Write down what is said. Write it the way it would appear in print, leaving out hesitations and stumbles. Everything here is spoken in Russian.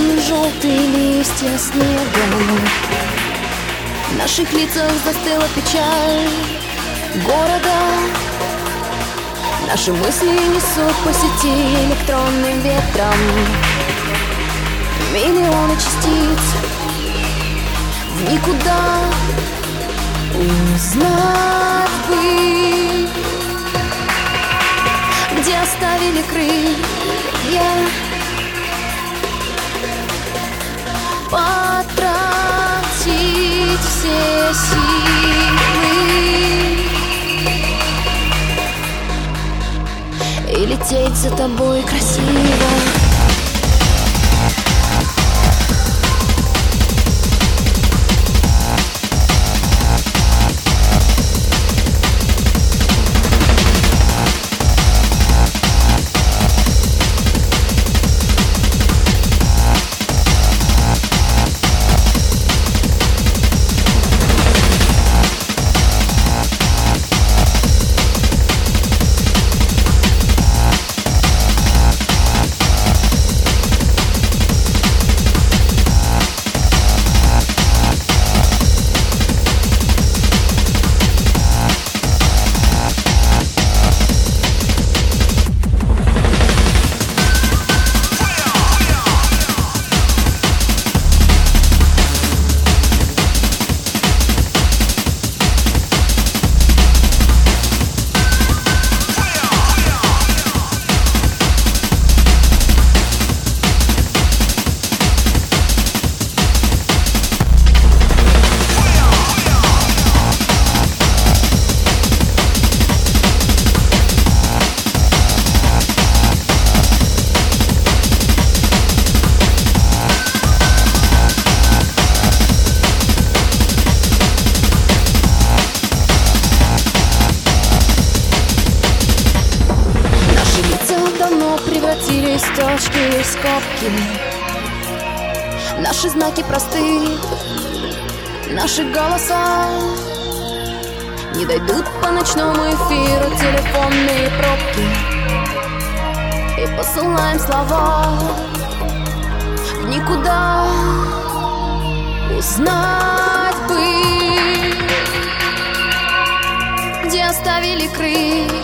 желтые листья снегом. В наших лицах застыла печаль города. Наши мысли несут по сети электронным ветром миллионы частиц в никуда. Узнать бы, где оставили крылья, потратить все силы и лететь за тобой красиво. Превратились в точки, в скобки. Наши знаки просты, наши голоса не дойдут по ночному эфиру телефонные пробки. И посылаем слова в никуда. Узнать бы, где оставили крылья,